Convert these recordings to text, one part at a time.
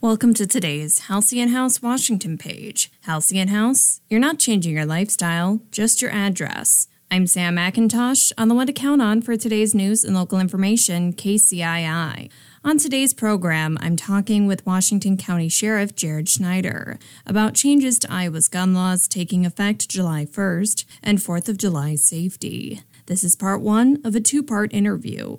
Welcome to today's Halcyon House Washington page. Halcyon House, you're not changing your lifestyle, just your address. I'm Sam McIntosh, on the one to count on for today's news and local information, KCII. On today's program, I'm talking with Washington County Sheriff Jared Schneider about changes to Iowa's gun laws taking effect July 1st and 4th of July safety. This is part one of a two-part interview.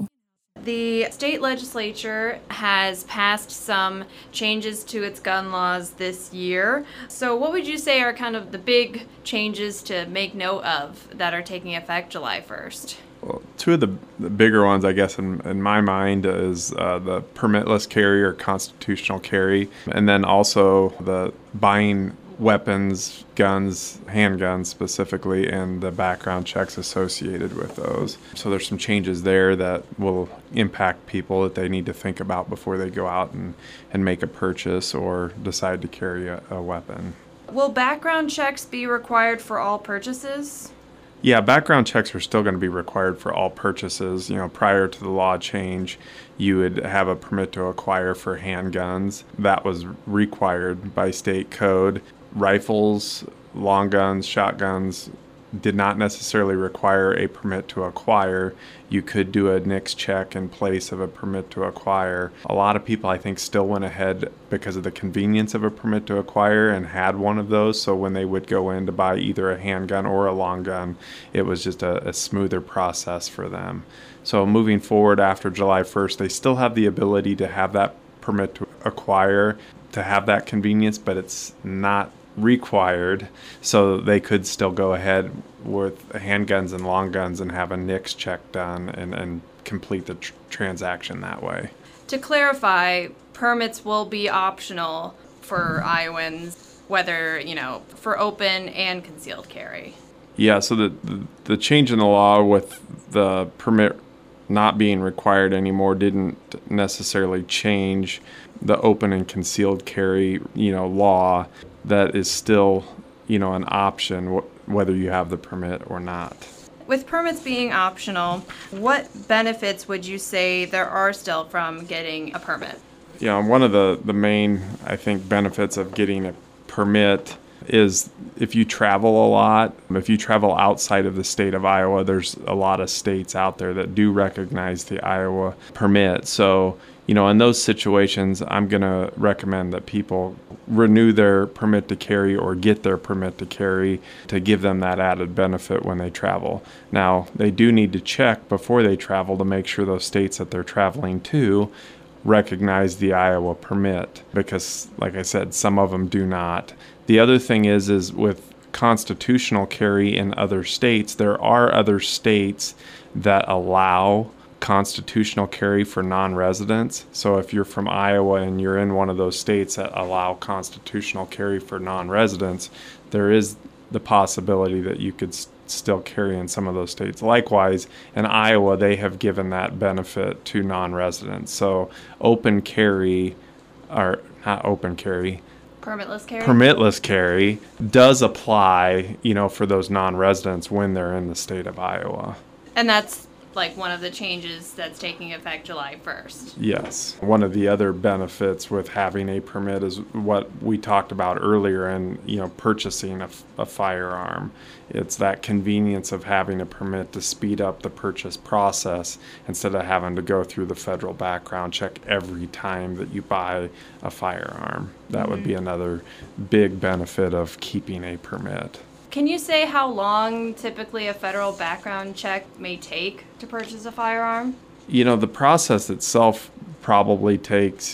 The state legislature has passed some changes to its gun laws this year. So what would you say are kind of the big changes to make note of that are taking effect July 1st? Well, two of the bigger ones, I guess, in my mind is the permitless carry or constitutional carry, and then also the buying weapons, guns, handguns specifically, and the background checks associated with those. So there's some changes there that will impact people that they need to think about before they go out and make a purchase or decide to carry a weapon. Will background checks be required for all purchases? Yeah, background checks are still going to be required for all purchases. Prior to the law change, you would have a permit to acquire for handguns. That was required by state code. Rifles, long guns, shotguns did not necessarily require a permit to acquire. You could do a NICS check in place of a permit to acquire. A lot of people, I think, still went ahead because of the convenience of a permit to acquire and had one of those. So when they would go in to buy either a handgun or a long gun, it was just a smoother process for them. So moving forward after July 1st, they still have the ability to have that permit to acquire, to have that convenience, but it's not required, so they could still go ahead with handguns and long guns and have a NICS check done and complete the transaction that way. To clarify, permits will be optional for Iowans, whether, for open and concealed carry. Yeah, so the change in the law with the permit not being required anymore didn't necessarily change the open and concealed carry, law. That is still, an option, whether you have the permit or not. With permits being optional, what benefits would you say there are still from getting a permit? Yeah, one of the main, I think, benefits of getting a permit is if you travel a lot, if you travel outside of the state of Iowa, there's a lot of states out there that do recognize the Iowa permit. So, in those situations, I'm going to recommend that people renew their permit to carry or get their permit to carry to give them that added benefit when they travel. Now, they do need to check before they travel to make sure those states that they're traveling to recognize the Iowa permit because, like I said, some of them do not. The other thing is with constitutional carry in other states, there are other states that allow constitutional carry for non-residents. So if you're from Iowa and you're in one of those states that allow constitutional carry for non-residents, there is the possibility that you could still carry in some of those states. Likewise, in Iowa, they have given that benefit to non-residents. So open carry, or not open carry, permitless carry does apply, for those non-residents when they're in the state of Iowa. And that's like one of the changes that's taking effect July 1st. Yes. One of the other benefits with having a permit is what we talked about earlier in, purchasing a firearm. It's that convenience of having a permit to speed up the purchase process instead of having to go through the federal background check every time that you buy a firearm. That would be another big benefit of keeping a permit. Can you say how long typically a federal background check may take to purchase a firearm? The process itself probably takes,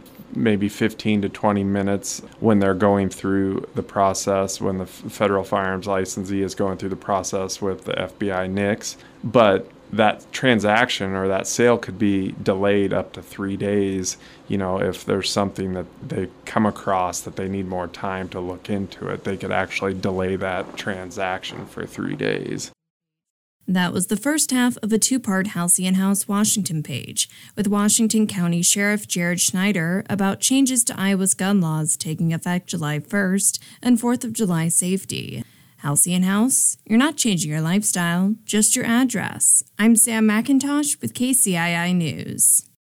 maybe 15 to 20 minutes when they're going through the process, when the federal firearms licensee is going through the process with the FBI NICS. But that transaction or that sale could be delayed up to 3 days, if there's something that they come across that they need more time to look into it, they could actually delay that transaction for 3 days. That was the first half of a two-part Halcyon House Washington page with Washington County Sheriff Jared Schneider about changes to Iowa's gun laws taking effect July 1st and 4th of July safety. Halcyon House, you're not changing your lifestyle, just your address. I'm Sam McIntosh with KCII News.